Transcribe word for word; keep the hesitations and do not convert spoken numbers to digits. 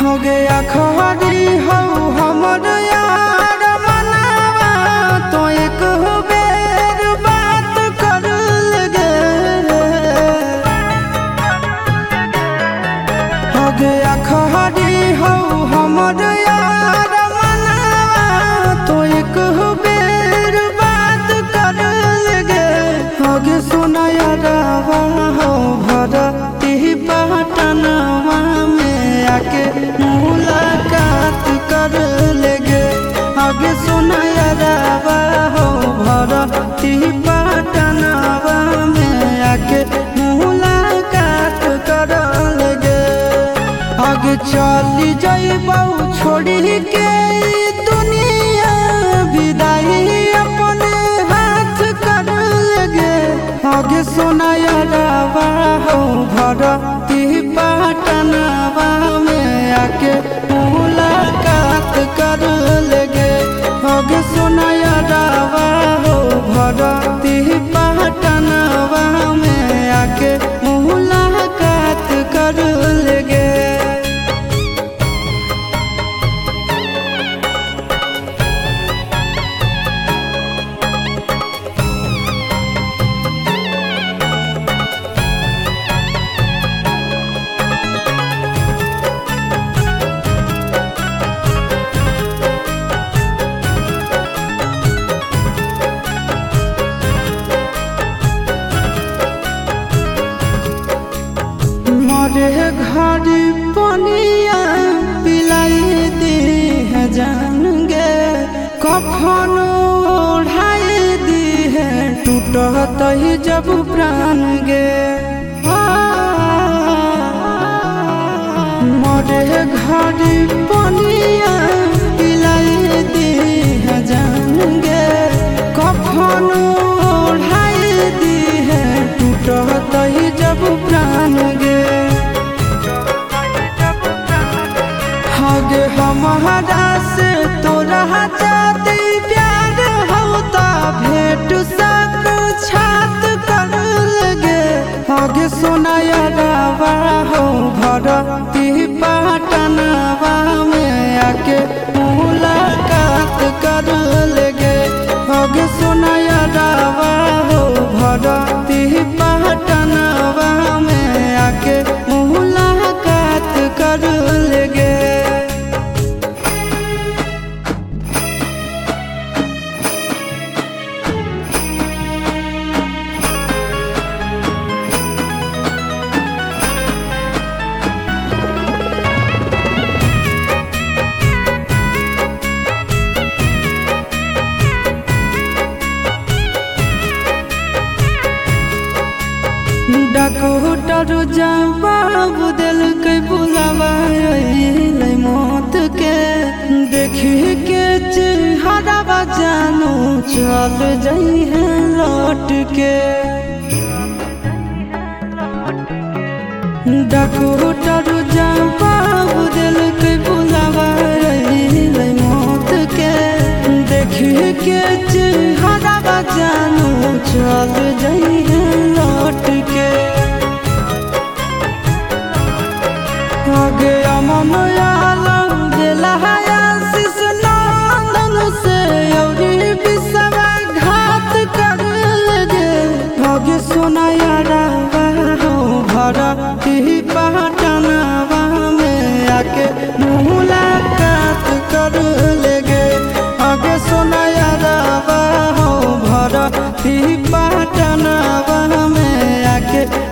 हो गया खरी हो हमर यार मनावा तो एक बेर बात कर लगे। हो गया खरी हो हमर यार मनावा तो एक बेर बात कर लगे। हो गे सोना यारवा हो भरती पटनवा में आके मुलाकात कर लेगे। आगे सुना यारवा हो भरती पटनवा में आके मुलाकात कर लेगे। आगे चली जाइबौ छोड़ी के दुनिया विदाई अपने हाथ कर लेगे। आगे सुना यारवा हो भरती पटनवा में आके मुलाकात कर लेगे। आगे सुना यारवा हो भरती पटनवा में आके मुलाकात कर लेगे। मोरे घर पनिया पिलाई दी है जान गे। कफन ओढ़ाई दी है टूटत ही जब प्राण गे। मोरे घर पनिया पिलाई दी है जान गे। कफन ओढ़ाई दी है टूटत ही जब प्राण गे। आगे हमारा से तोरा जाती प्यार होता भेंट सक छात कर लगे। आगे सोना यारवा हो भरती पटनवा में आके मुलाकात कर लेगे। आगे सोना यारवा हो भरती पटनवा में आके मुलाकात कर लेगे। डॉक्टर जवाब दिल के बुलावा मौत के। देखी के चेहरा जानू चल जाई है लौट के। डॉक्टर जवाब दिल के बुलावा मौत के। देखी के चेहरा जानू चल जाई है लौट के। आगे अमन आलम दिला आशीष नंदन से औरी बिसवा घात कर लगे। आगे सोना यारवा हो भरती पटनवा में आके मुलाकात कर लेगे। आगे सोना यारवा हो भरती पटनवा में आके